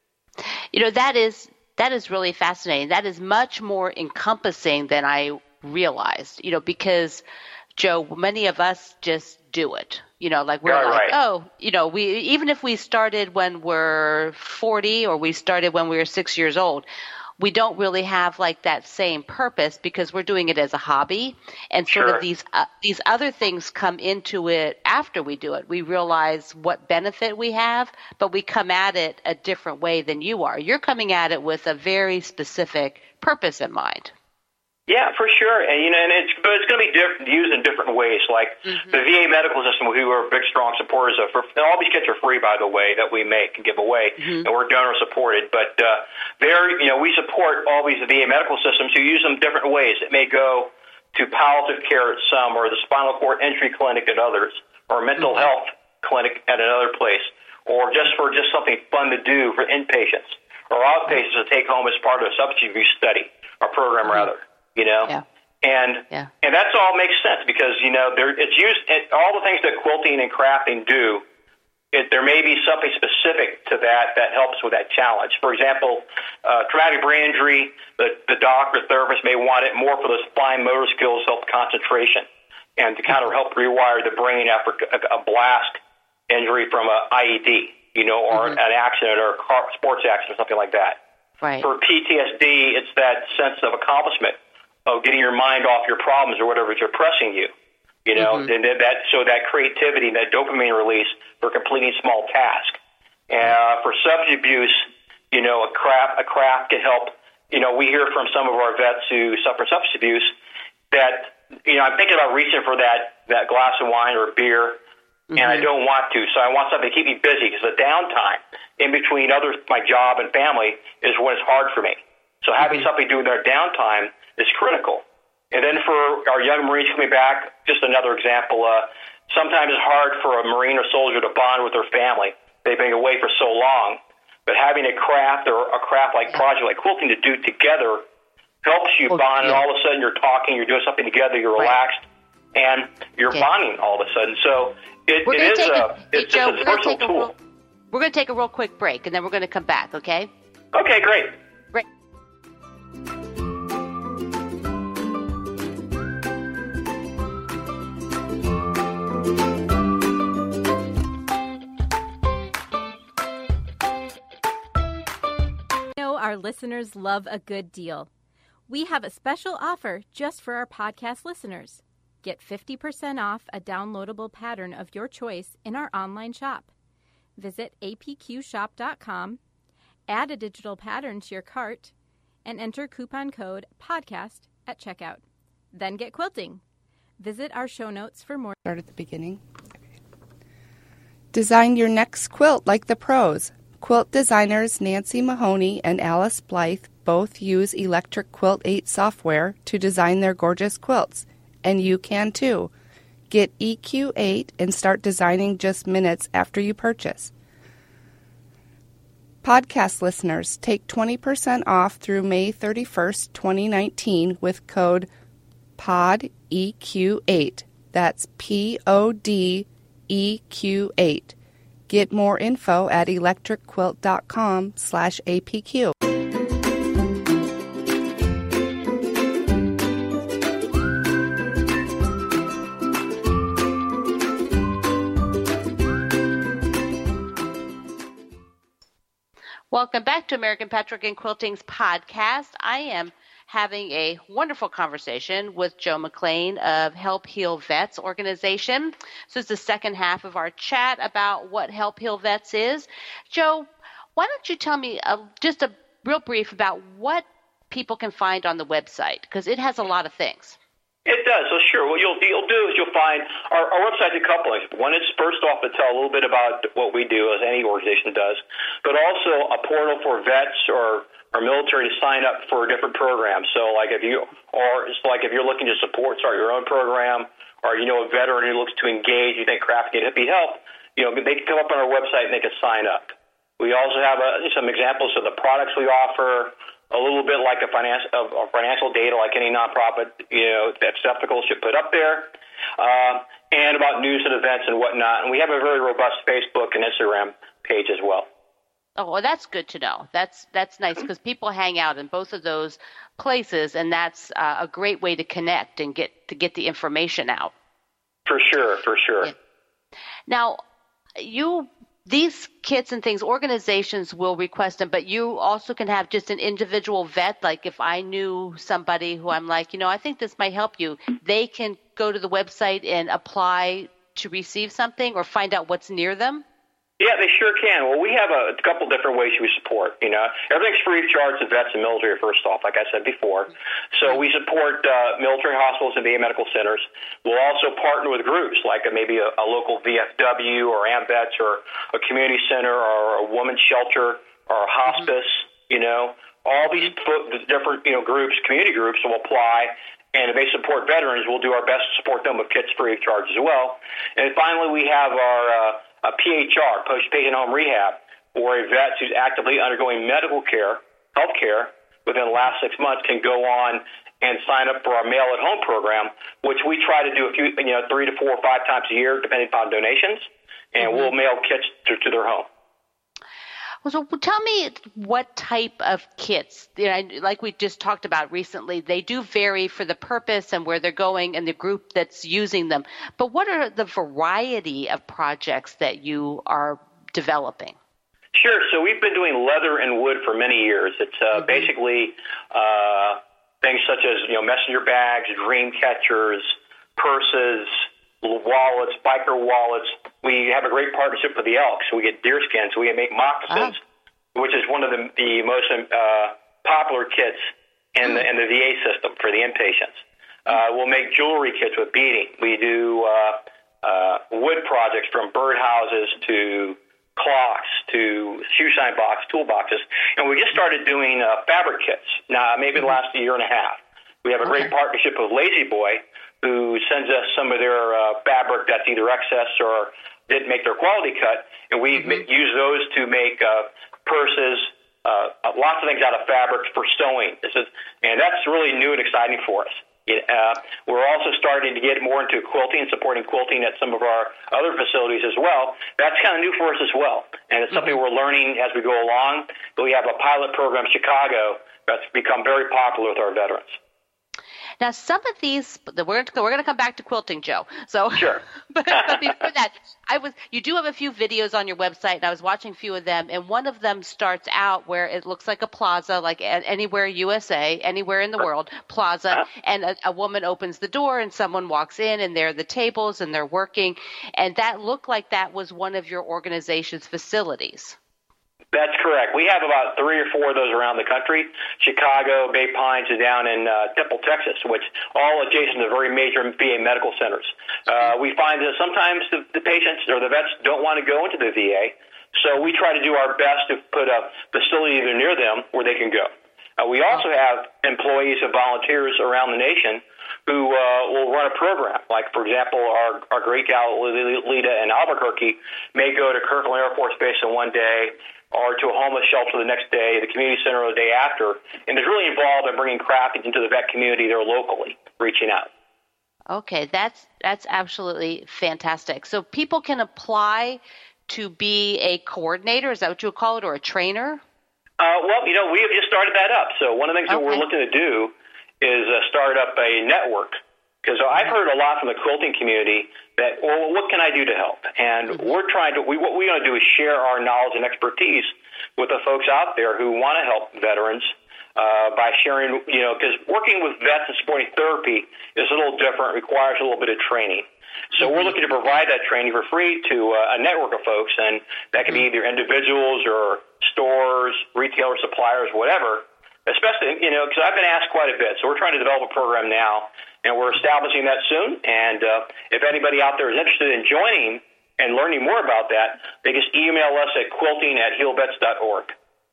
You know, that is that is really fascinating. That is much more encompassing than I realized, you know, because, Joe, many of us just do it. You know, like we're yeah, like, right. oh, you know, we even if we started when we're forty or we started when we were six years old, we don't really have like that same purpose because we're doing it as a hobby, and sort Sure. of these uh, these other things come into it after we do it. We realize what benefit we have, but we come at it a different way than you are. You're coming at it with a very specific purpose in mind. Yeah, for sure, and you know, and it's but it's going to be diff- used in different ways. Like mm-hmm. the V A medical system, who are big, strong supporters of. For, all these kits are free, by the way, that we make and give away, mm-hmm. and we're donor supported. But uh, they're, you know, we support all these V A medical systems who use them different ways. It may go to palliative care at some, or the spinal cord injury clinic at others, or mental mm-hmm. health clinic at another place, or just for just something fun to do for inpatients or outpatients to take home as part of a substance abuse study or program, mm-hmm. rather. You know, yeah. and yeah. and that's all makes sense because you know there it's used it, all the things that quilting and crafting do. It, there may be something specific to that that helps with that challenge. For example, uh, traumatic brain injury, the the doctor therapist may want it more for those fine motor skills, help concentration, and to kind of help rewire the brain after a, a blast injury from a I E D, you know, or mm-hmm. an accident or a car, sports accident or something like that. Right. For P T S D, it's that sense of accomplishment. Of getting your mind off your problems or whatever is oppressing you, you know, mm-hmm. and that so that creativity, that dopamine release for completing small tasks. Uh, for substance abuse, you know, a craft a craft can help. You know, we hear from some of our vets who suffer substance abuse that you know I'm thinking about reaching for that that glass of wine or beer, mm-hmm. and I don't want to. So I want something to keep me busy because the downtime in between other my job and family is when it's hard for me. So having mm-hmm. something to do in their downtime is critical. And then for our young Marines coming back, just another example, uh, sometimes it's hard for a Marine or soldier to bond with their family. They've been away for so long. But having a craft or a craft-like project like quilting to do together helps you well, bond, yeah. and all of a sudden you're talking, you're doing something together, you're right. relaxed, and you're okay. bonding all of a sudden. So it, it is a, it's Joe, just a versatile tool. Real, we're going to take a real quick break, and then we're going to come back, okay? Okay, great. Great. Our listeners love a good deal. We have a special offer just for our podcast listeners. Get fifty percent off a downloadable pattern of your choice in our online shop. Visit a p q shop dot com, add a digital pattern to your cart, and enter coupon code PODCAST at checkout. Then get quilting. Visit our show notes for more. Start at the beginning. Design your next quilt like the pros. Quilt designers Nancy Mahoney and Alice Blythe both use Electric Quilt eight software to design their gorgeous quilts, and you can too. Get E Q eight and start designing just minutes after you purchase. Podcast listeners, take twenty percent off through May thirty-first, twenty nineteen with code P O D E Q eight. That's P O D E Q eight. Get more info at electricquilt.com slash APQ. Welcome back to American Patchwork and Quilting's podcast. I am having a wonderful conversation with Joe McLean of Help Heal Vets organization. So it's the second half of our chat about what Help Heal Vets is. Joe, why don't you tell me a, just a real brief about what people can find on the website, because it has a lot of things. It does. So sure, what you'll, you'll do is you'll find our, our website's a couple things. One is first off to tell a little bit about what we do, as any organization does, but also a portal for vets or, or military to sign up for different programs. So like if you, or it's like if you're looking to support, start your own program, or you know a veteran who looks to engage, you think crafting can be help, you know, they can come up on our website and they can sign up. We also have a, some examples of the products we offer. A little bit like a financial, uh, financial data, like any nonprofit, you know, that skeptical should put up there. Uh, and about news and events and whatnot. And we have a very robust Facebook and Instagram page as well. Oh, well, that's good to know. That's that's nice because people hang out in both of those places, and that's uh, a great way to connect and get to get the information out. For sure, for sure. Yeah. Now, you these kits and things, organizations will request them, but you also can have just an individual vet. Like if I knew somebody who I'm like, you know, I think this might help you, they can go to the website and apply to receive something or find out what's near them. Yeah, they sure can. Well, we have a, a couple different ways we support. You know, everything's free of charge to vets and military, first off, like I said before. So we support uh, military hospitals and V A medical centers. We'll also partner with groups like a, maybe a, a local V F W or AMVETS or a community center or a women's shelter or a hospice, mm-hmm. you know. All these different, you know, groups, community groups will apply. And if they support veterans, we'll do our best to support them with kits free of charge as well. And finally, we have our uh, a P H R, post-patient home rehab, or a vet who's actively undergoing medical care, health care, within the last six months can go on and sign up for our mail-at-home program, which we try to do a few, you know, three to four or five times a year, depending upon donations, and mm-hmm. we'll mail kits to, to their home. Well, so tell me what type of kits, you know, like we just talked about recently, they do vary for the purpose and where they're going and the group that's using them. But what are the variety of projects that you are developing? Sure. So we've been doing leather and wood for many years. It's uh, mm-hmm. basically uh, things such as, you know, messenger bags, dream catchers, purses, little wallets, biker wallets. We have a great partnership with the Elks. So we get deer skins. So we make moccasins, oh. which is one of the, the most uh, popular kits in the, in the V A system for the inpatients. Uh, we'll make jewelry kits with beading. We do uh, uh, wood projects from birdhouses to clocks to shoe shine box, toolboxes. And we just started doing uh, fabric kits now, maybe the last year and a half. We have a great okay. partnership with Lazy Boy, who sends us some of their uh, fabric that's either excess or didn't make their quality cut, and we mm-hmm. use those to make uh, purses, uh, lots of things out of fabric for sewing. This is, and that's really new and exciting for us. It, uh, we're also starting to get more into quilting and supporting quilting at some of our other facilities as well. That's kind of new for us as well, and it's something mm-hmm. we're learning as we go along. But we have a pilot program in Chicago that's become very popular with our veterans. Now, some of these, we're going to, we're going to come back to quilting, Joe. So, sure. but, but before that, I was, you do have a few videos on your website, and I was watching a few of them, and one of them starts out where it looks like a plaza, like anywhere U S A, anywhere in the world, plaza, and a, a woman opens the door, and someone walks in, and there are the tables, and they're working, and that looked like that was one of your organization's facilities. That's correct. We have about three or four of those around the country. Chicago, Bay Pines, and down in uh, Temple, Texas, which all adjacent to very major V A medical centers. Uh, we find that sometimes the, the patients or the vets don't want to go into the V A, so we try to do our best to put a facility either near them where they can go. Uh, we also have employees and volunteers around the nation who uh, will run a program. Like, for example, our, our great gal, Lita in Albuquerque, may go to Kirkland Air Force Base in one day, or to a homeless shelter the next day, the community center the day after, and is really involved in bringing craft into the vet community there locally, reaching out. Okay, that's that's absolutely fantastic. So people can apply to be a coordinator, is that what you would call it, or a trainer? Uh, well, you know, we have just started that up. So one of the things okay. that we're looking to do is uh, start up a network. Because I've heard a lot from the quilting community that, well, what can I do to help? And mm-hmm. we're trying to, we, what we want to do is share our knowledge and expertise with the folks out there who want to help veterans uh, by sharing, you know, because working with vets and supporting therapy is a little different, requires a little bit of training. So mm-hmm. we're looking to provide that training for free to uh, a network of folks, and that can mm-hmm. be either individuals or stores, retailers, suppliers, whatever. Especially, you know, because I've been asked quite a bit. So we're trying to develop a program now, and we're establishing that soon. And uh, if anybody out there is interested in joining and learning more about that, they just email us at quilting at heal vets dot org.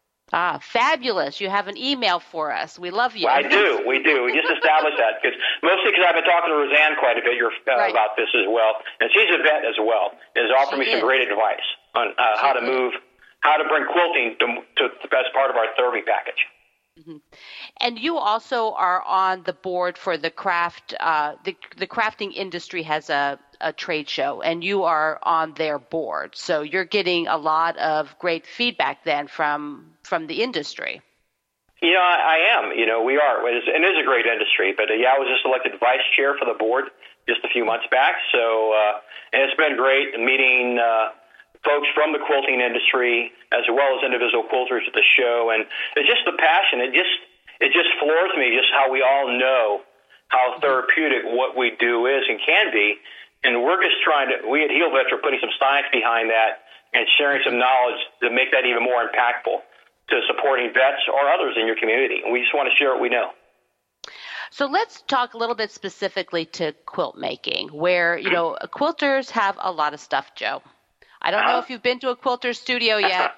Ah, fabulous. You have an email for us. We love you. Well, I do. We do. We just established that. Cause, mostly because I've been talking to Roseanne quite a bit uh, right. about this as well. And she's a vet as well. And has offered she me is. some great advice on uh, how to move, how to bring quilting to, to the best part of our therapy package. Mm-hmm. And you also are on the board for the craft. Uh, the the crafting industry has a, a trade show, and you are on their board. So you're getting a lot of great feedback then from from the industry. You know, I, I am. You know, we are. It is, it is a great industry. But uh, yeah, I was just elected vice chair for the board just a few months back. So, uh, and it's been great meeting uh, folks from the quilting industry as well as individual quilters at the show. And it's just the passion. It just it just floors me just how we all know how therapeutic what we do is and can be. And we're just trying to, we at HealVets are putting some science behind that and sharing some knowledge to make that even more impactful to supporting vets or others in your community. And we just want to share what we know. So let's talk a little bit specifically to quilt making, where, you know, quilters have a lot of stuff, Joe. I don't know if you've been to a quilter's studio yet.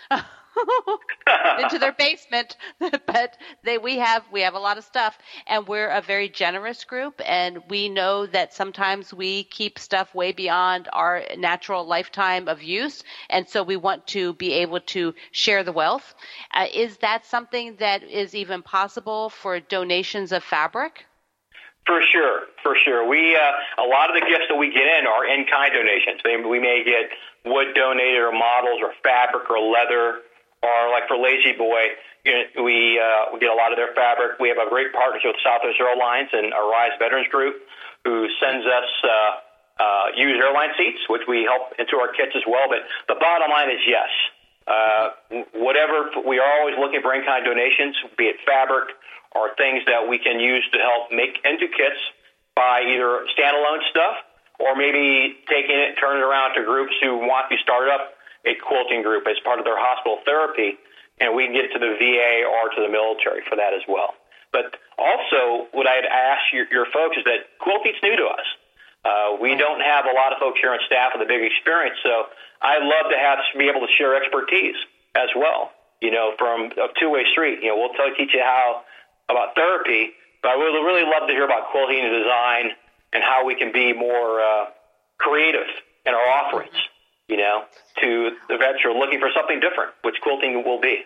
Into their basement, but they we have we have a lot of stuff, and we're a very generous group, and we know that sometimes we keep stuff way beyond our natural lifetime of use, and so we want to be able to share the wealth. Uh, is that something that is even possible for donations of fabric? For sure, for sure. We uh, a lot of the gifts that we get in are in-kind donations. We may get wood donated, or models, or fabric, or leather. Or like for Lazy Boy, you know, we uh, we get a lot of their fabric. We have a great partnership with Southwest Airlines and Arise Veterans Group, who sends us uh, uh, used airline seats, which we help into our kits as well. But the bottom line is yes. Uh, whatever, we are always looking for in-kind donations, be it fabric or things that we can use to help make into kits by either standalone stuff or maybe taking it and turning it around to groups who want to start up a quilting group as part of their hospital therapy, and we can get to the V A or to the military for that as well. But also, what I'd ask your, your folks is that quilting's new to us. Uh, we don't have a lot of folks here on staff with a big experience, so I love to have be able to share expertise as well. You know, from a two-way street. You know, we'll tell, teach you how about therapy, but I would really love to hear about quilting and design and how we can be more uh, creative in our offerings. You know, to the vets who are looking for something different, which quilting will be.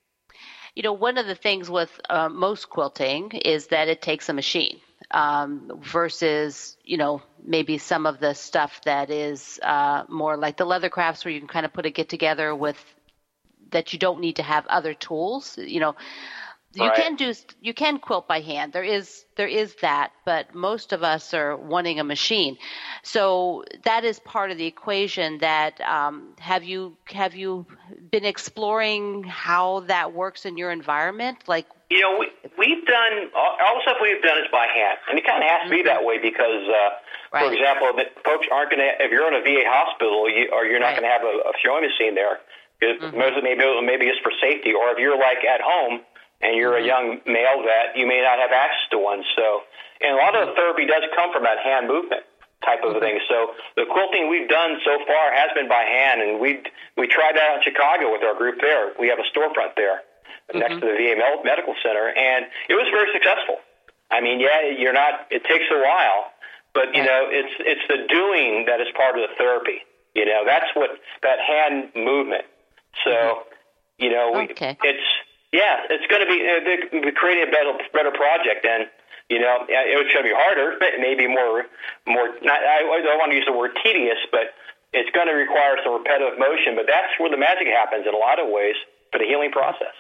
You know, one of the things with uh, most quilting is that it takes a machine um, versus, you know, maybe some of the stuff that is uh, more like the leather crafts where you can kind of put a get together with that you don't need to have other tools. You know, you right. can do you can quilt by hand. There is there is that, but most of us are wanting a machine. So that is part of the equation. That um, have you have you been exploring how that works in your environment? Like, you know, we we've done all, all the stuff we've done is by hand, and it kind of has to be that way because, uh, right. for example, that folks aren't going to. If you're in a V A hospital, you, or you're not right. going to have a, a sewing machine there. Mm-hmm. Mostly maybe maybe just for safety, or if you're like at home and you're a young male vet, you may not have access to one. So, and a lot of the therapy does come from that hand movement type of thing. So the quilting we've done so far has been by hand, and we we tried that out in Chicago with our group there. We have a storefront there mm-hmm. next to the V A Medical Center, and it was very successful. I mean, yeah, you're not. It takes a while, but you know, it's it's the doing that is part of the therapy. You know, that's what that hand movement. So, mm-hmm. you know, we, okay. it's. Yeah, it's going to be uh, creating a better, better project, and you know it was going to be harder, but maybe more, more. Not, I don't want to use the word tedious, but it's going to require some repetitive motion. But that's where the magic happens in a lot of ways for the healing process.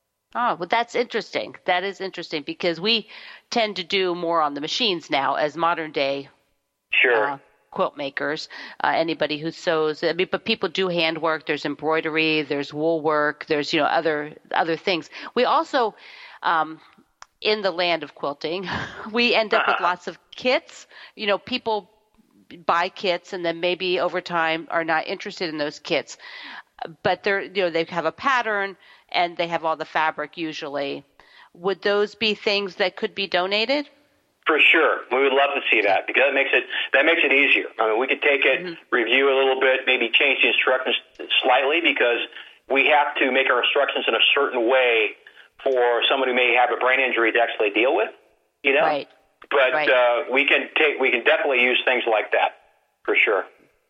Oh, well, that's interesting. That is interesting because we tend to do more on the machines now as modern day. Sure. Uh, quilt makers, uh, anybody who sews. I mean, but people do handwork. There's embroidery. There's wool work. There's you know other other things. We also, um, in the land of quilting, we end up with lots of kits. You know, people buy kits and then maybe over time are not interested in those kits, but they're you know they have a pattern and they have all the fabric usually. Would those be things that could be donated? For sure, we would love to see that because that makes it that makes it easier. I mean, we could take it, mm-hmm. review it a little bit, maybe change the instructions slightly because we have to make our instructions in a certain way for somebody who may have a brain injury to actually deal with. You know, right. but right. Uh, we can take we can definitely use things like that for sure.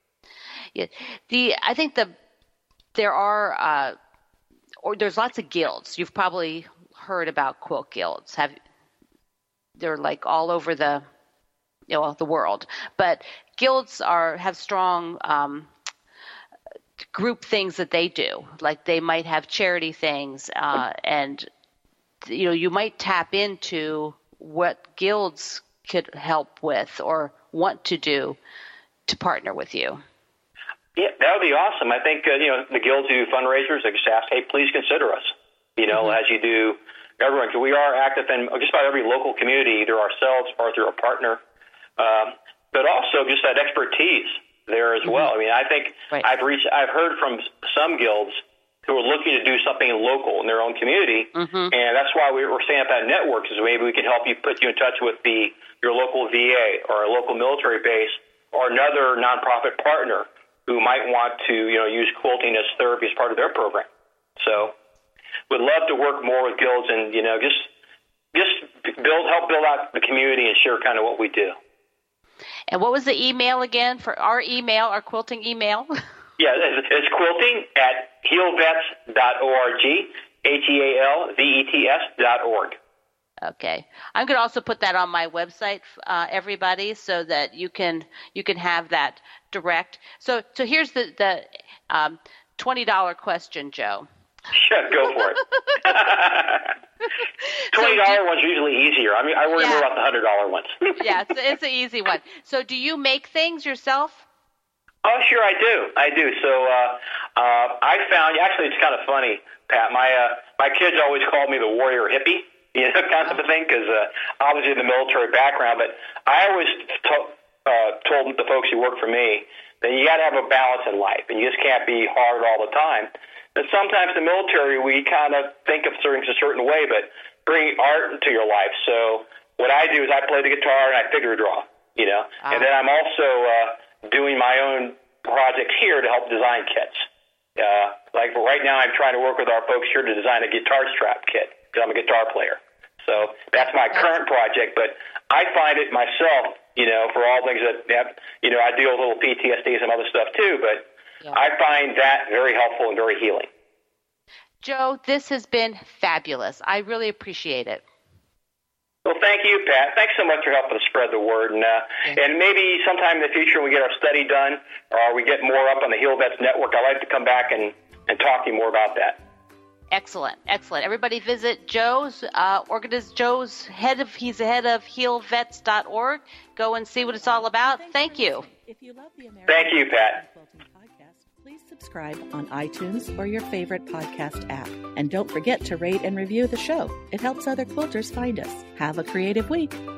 Yeah, the I think the there are uh, or there's lots of guilds. You've probably heard about quilt guilds. Have they're like all over the you know the world, but guilds are have strong um, group things that they do. Like they might have charity things, uh, and you know you might tap into what guilds could help with or want to do to partner with you. Yeah, that would be awesome. I think, uh, you know, the guilds do fundraisers. They just ask, hey, please consider us, you know, mm-hmm. as you do everyone. Because we are active in just about every local community, either ourselves or through a partner. Um, but also just that expertise there as mm-hmm. well. I mean, I think right. I've reached, I've heard from some guilds who are looking to do something local in their own community. Mm-hmm. And that's why we we're setting up that network, is maybe we can help you, put you in touch with the your local V A or a local military base or another nonprofit partner who might want to, you know, use quilting as therapy as part of their program. So would love to work more with guilds and, you know, just just build, help build out the community and share kind of what we do. And what was the email again for our email, our quilting email? Yeah, it's, it's quilting at heal vets dot org, H E A L V E T S dot org. Okay, I'm going to also put that on my website, uh, everybody, so that you can you can have that direct. So so here's the the um, twenty dollars question, Joe. Sure, go for it. twenty dollars so ones are usually easier. I mean, I worry yeah. more about the one hundred dollars ones. Yeah, it's, it's an easy one. So do you make things yourself? Oh, sure, I do. I do. So uh, uh, I found, actually, it's kind of funny, Pat. My uh, my kids always called me the warrior hippie. You know, kind of a thing, because uh, obviously the military background. But I always to- uh, told the folks who work for me that you got to have a balance in life, and you just can't be hard all the time. And sometimes in the military, we kind of think of things a certain way, but bring art into your life. So what I do is I play the guitar and I figure draw, you know. Uh-huh. And then I'm also uh, doing my own projects here to help design kits. Uh, like right now, I'm trying to work with our folks here to design a guitar strap kit, because I'm a guitar player. So that's my current project, but I find it myself, you know, for all things that, have, you know, I deal with a little P T S D and some other stuff too, but yeah. I find that very helpful and very healing. Joe, this has been fabulous. I really appreciate it. Well, thank you, Pat. Thanks so much for helping to spread the word. And, uh, yeah. and maybe sometime in the future when we get our study done or we get more up on the Heal Vets Network, I'd like to come back and, and talk to you more about that. Excellent, excellent. Everybody visit Joe's, uh, organiz- Joe's head of, he's the head of heal vets dot org. Go and see what it's all about. Thank you. If you love the American Thank you, Pat. Podcast, please subscribe on iTunes or your favorite podcast app. And don't forget to rate and review the show. It helps other quilters find us. Have a creative week.